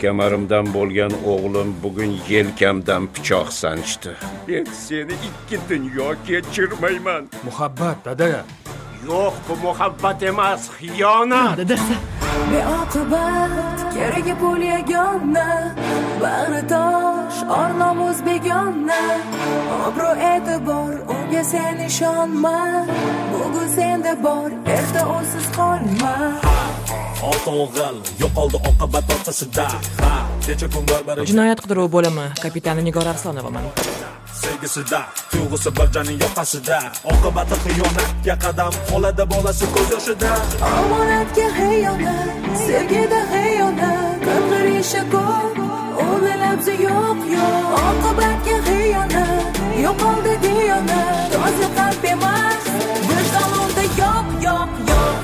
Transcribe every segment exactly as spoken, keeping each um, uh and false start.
kamarimdan bo'lgan o'g'lim bugun yelkamdan pichoq sanchdi. Men seni ikki dunyo kechirmayman. Muhabbat, dada. Yo'q, bu muhabbat emas, xiyonat. Dadasi. Beoqibat, keragi pul yagona, bag'ri tosh, or-nomus begona. Obro' e'tibor, unga sen ishonma. Bugun senda bor, erta o'siz qolma. O'g'il, yo'qoldi oqibat orqasida. Kecha kun barbara. Jinoyat qidiruv bo'limi kapitani Nigora Arsonovaman. Sevgisida, tuyg'usi barjaning yoqasida. Oqibati xiyonatga qadam oladi bolasi ko'z yoshida. Omonatga xiyonat, sevgida xiyonat, qing'irishi ko'p, uni labzi yo'q yo'q. Oqibatga xiyonat, yo'qoldi diyonat, toza qalb emas, bir zamonda yo'q yo'q yo'q.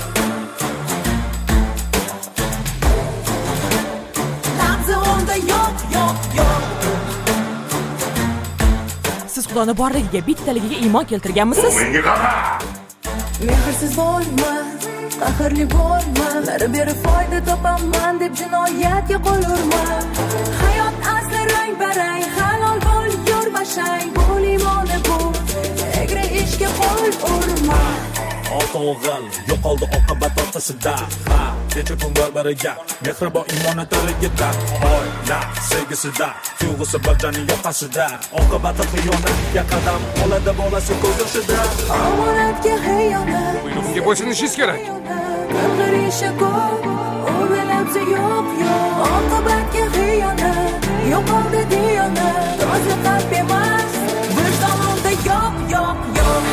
Labzi onda yo'q yo'q yo'q. Siz Xudoni borligiga, bittaligiga iymon keltirganmisiz? Menga qara. Mehrsiz bo'lma, qahrli bo'lma, lar berib foyda topaman deb jinoyatga qo'l urma. Hayot asli rang barang, halol bo'l, yurmashang, bo'l imoni bu, egri ishga qo'l urma. O'g'il, yo'qoldi oqibat orqasida. Kecha kun barbariga, mehribon imoni tirigida. Oila, sevgisida, tuyg'usi barjaning yoqasida. Oqibati xiyonatga qadam oladi bolasi ko'z yoshida. Omonatga xiyonat, Buyrug'imga bo'ysunishingiz kerak. qing'irishi ko'p, uni labzi yo'q yo'q. Oqibatga xiyonat, yo'qoldi diyonat, toza qalb emas, bir zamonda yo'q yo'q yo'q.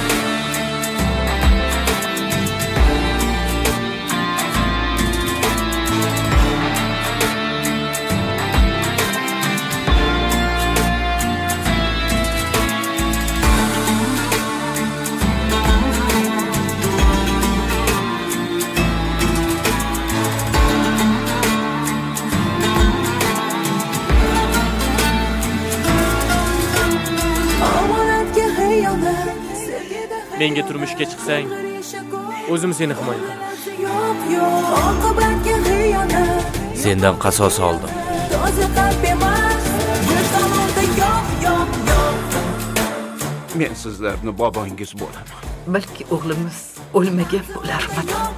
Menga turmushga chiqsang, o'zim seni himoya qilaman. Yo'q yo'q, oqibatga xiyonat. Sendan qasos oldim. Toza qalb emas, bir zamonda yo'q yo'q yo'q. Men sizlarni bobongiz bo'laman. Balki o'g'limiz o'lmagan bo'larmidi.